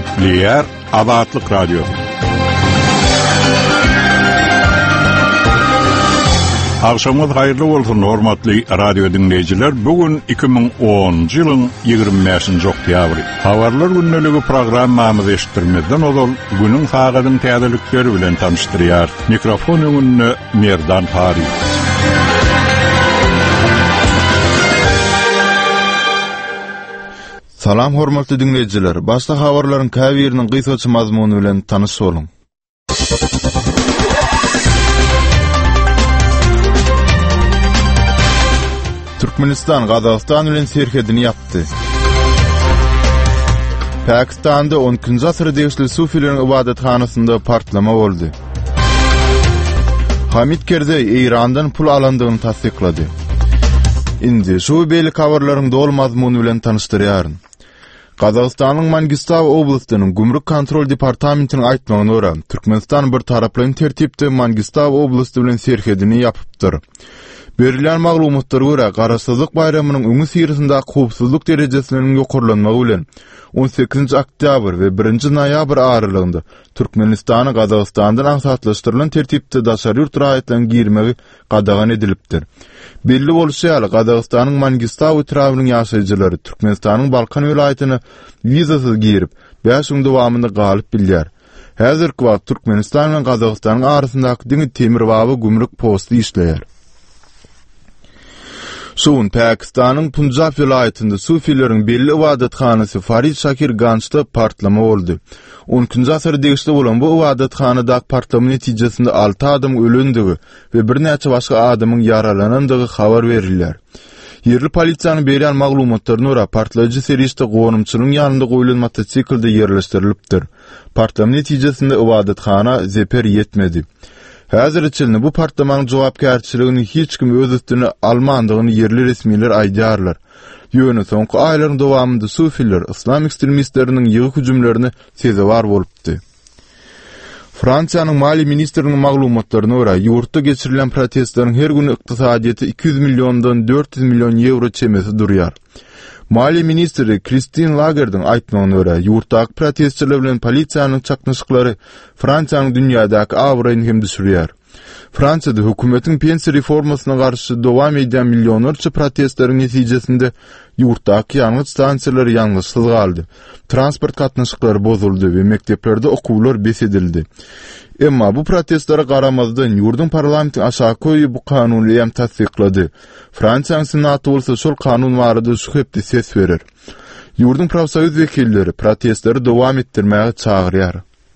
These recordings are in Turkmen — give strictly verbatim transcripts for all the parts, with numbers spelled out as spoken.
Gepleyer Abatlyk Radio. Akşamız hayırlı bolsun hormatly radio dinleyijiler. Bugün iki bin onuncu ýylyň ýygrimi beşinji oktýabry. Habarlar günneligi programmamyzy eşitdirmeden ol günüň fagadyň täzelikleri bilen tanışdyrýar. Mikrofon öňünde Merdan Pari. Salam hormatly dinleyijiler. Başda habarlaryň käbiriniň gysgaça mazmuny bilen tanış bolun. Türkmenistan Gazaqstan bilen serkedini yapdy. Pakistanda on ikinji asyra degişli sufilerin ibadathanasynda partlama boldy. Hamid Karzai İrandan pul alandygyny tasdiklady. Indi şu beýle habarlaryň dol mazmuny bilen tanışdyrýaryn. Gazaqstanyň Mangistaw oblastynyň Gümrük kontrol departamentiniň aýtmagyna görä, Türkmenistan bir taraply tertipde Mangistaw oblasty bilen serkedini yapypdyr. Berilen maglumatlara görä, Garaşsyzlyk bayramynyň öňü sirasynda howpsuzlyk derejesiniň ýokurlanmagy bilen on sekizinji oktyabr we birinji noýabr aralygynda Türkmenistany Gazaqstandan azatlaşdyrylan tertipde daşary ýurt raýatlaryň girmegi gadagan edilipdir. Belli bolýar, Gazaqstanyň Mangistaw etrawynyň ýaşaýjylary Türkmenistanyň Balkan welaýatyna wizasyz girip, beş ýyl dowamında galyp bilýär. Häzirki wagt Türkmenistan bilen Gazaqstanyň arasyndaky diňi temirbaby gümrük posty işleýär. Şuň Pakistanyň Punjab welaýatynda sufileriň belli ibadathanasy Farid Shakir Ganjda partlama boldy. on ikinji asyr degişli bolan bu ibadathanadaky partlama netijesinde alty adam ölendigi we bir näçe başga adamyň yaralanandygy habar berilýär. Yerli polisiýanyň berýän maglumatlaryna görä, partlaýjy serişde gonumçylyň ýanynda goýulan mototsiklde ýerleşdirilipdir. Partlama netijesinde ibadathana zeper ýetmedi. Häzir içilni bu partlamanyň jogapkärçiligini hiç kim öz üstüne almandygyny yerli resmiler aýdýarlar. Ýöne soňky aýlaryň dowamında sufiler islam ekstremistläriniň ýygy hüjümlerini sezebar bolupdy. Fransiýanyň mali ministriniň maglumatlaryna görä, ýurtda geçirilen protestlaryň her güni ykdysadyety iki yüz milyondan dört yüz milyon euro çemesi durýar. Mali ministri Christine Lagarde'ın aýtmagyna görä, ýurtdaky protestçiler bilen polisiýanyň çaknyşyklary Fransiýanyň dünýädäki awraýyny hem düşürýär. Fransiyada hökümetiň pensiya reformasyna garşy dowam edýän milyonlarça protestlaryň netijesinde ýurtdaky ýangly stansiýalary ýangyşsyz galdy. Transport gatnaşyklary bozuldy we mekteplerde okuwlar besedildi. Emma bu protestlara garamazdan ýurdun parlamenti aşağı koýup bu kanuny hem tasdiklady. Fransiýanyň senaty bolsa şol kanun barada şu hepde ses berer. Ýurdun profsoýuz wekilleri protestleri dowam etdirmäge çagyrýar.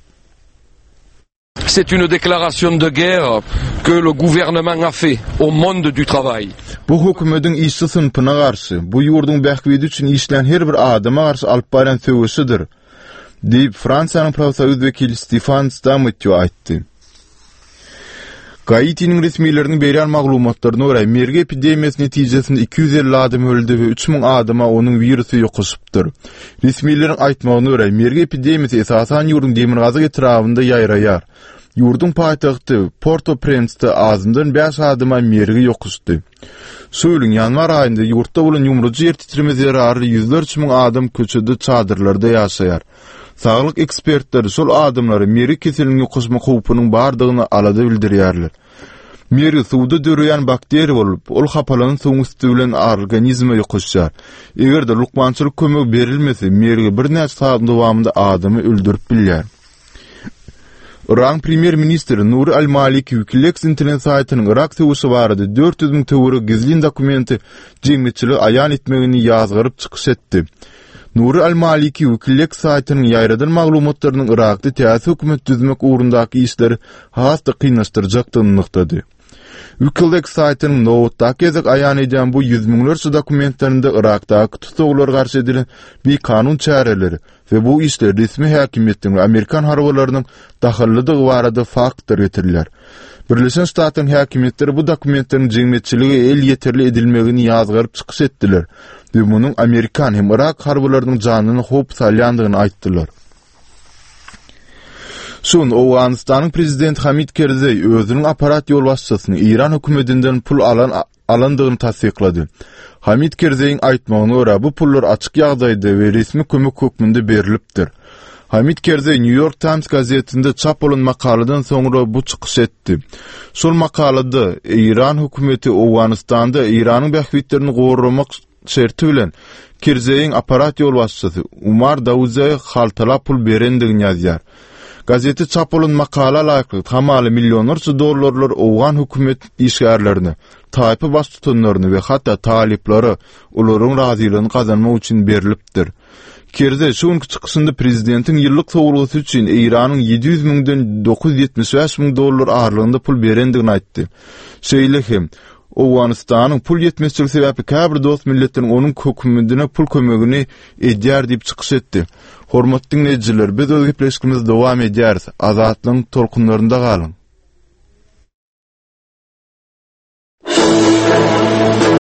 C'est une déclaration de guerre que le gouvernement a fait au monde du travail. Bu hökümetiň işçi sınıfına garşy, bu ýurdun bähbidi üçin işlän her bir adama garşy alyp baran söwüşidir, diýip Fransiýanyň profsoýuz wekili Stefan Stamitio aýtdy. Gaitiniň resmileriniň berýän maglumatlaryna görä, merge epidemiýasy netijesinde iki yüz elli adam öldü we üç min adama onuň virusy ýokuşypdyr. Resmileriň aýtmagyna görä, merge epidemiýasy esasan ýurdun Demirgazyk etrawynda ýaýraýar. Ýurdun paýtagty Port-au-Prince'de azyndan beş adama merge ýokuşdy. Şu ýylyň ýanwar aýynda ýurtda bolan ýumruji ýer titremesi ýarary yüzlerce min adam köçede çadırlarda ýaşaýar. Sağlyk ekspertleri şol adamlary merge keseliniň ýokuşma howpunyň bardygyny alada bildirýärler. Merge suwda döreýän bakteri bolup, ol hapalanyň soň üstü bilen organizme ýokuşýar. Egerde lukmançylyk kömek berilmese, merge bir näçe saat dowamında adamy öldürip bilýär. Iran Premier Ministri Nuri al-Maliki Wikileaks internet saytynyň Irak söwüşi barada dört yüz bin töwere gizli dokumenti jemgyçilik aýan etmegini ýazgyryp çykyş etdi. Nuri al-Maliki Wikileaks saytynyň ýaýradan maglumatlarynyň Irakda täze hökümet düzmek ugrundaky işleri hasda kynlaşdyrjakdygyny nyktady. Wikileaks saytynyň nowatdaky gezek aýan edýän bu yüz miňlerçe dokumentlerinde Irakdaky tutuklar garşy edilen bir kanun çäreleri we bu işler resmi häkimiýetiň we Amerikan harbalarynyň dahillydygy barada faktlar getirilýär. Birleşen Ştatlaryň häkimiýetleri bu dokumentleriň jemgyçiligi el ýeterli edilmegini ýazgyryp çykyş etdiler we munyň Amerikan hem Irak harbalarynyň janyny howp salýandygyny aýtdylar. Şun Owganistanyň prezidenti Hamid Karzai özüniň aparat ýolbaşçysyny İran hökümetinden pul alan alandygyny tasdiklady. Hamid Karzaiň aýtmagyna görä, bu pullar açyk ýagdaýda we resmi kömek hökmünde berilipdir. Hamid Karzai New York Times gazetinde çap bolan makaladan soňra bu çykyş etdi. Şol makalada İran hökümeti Owganistanda İranyň bähwitlerini goramak şerti bilen Karzaiň aparat ýol başçysy Umar Davudzaýa haltala pul berendigini ýazýar. Gazeti çap bolan makala laýyky tamaly millionlarça dollarlar Owgan hökümet işgärlerini, taýpy baş tutanlaryny we hatda taliplary olaryň razylygyny kazanmak üçin berilipdir. Karzai şuň çykysynda prezidentiň ýyllyk sowrusy üçin İranyň yedi yüz miňden dokuz yüz ýetmiş beş miň dollar aralygynda pul berendigini aýtdy. Şeýle hem Owganistanyň pul ýetmezçiligi sebäpli käbir dost milletleriniň onuň hökümetine pul kömegini edýär diýip çykyş etdi. Hormatly dinleýijiler, biz öz gepleşigimizi dowam edýäris. Azatlyň tolkunlarynda galyň.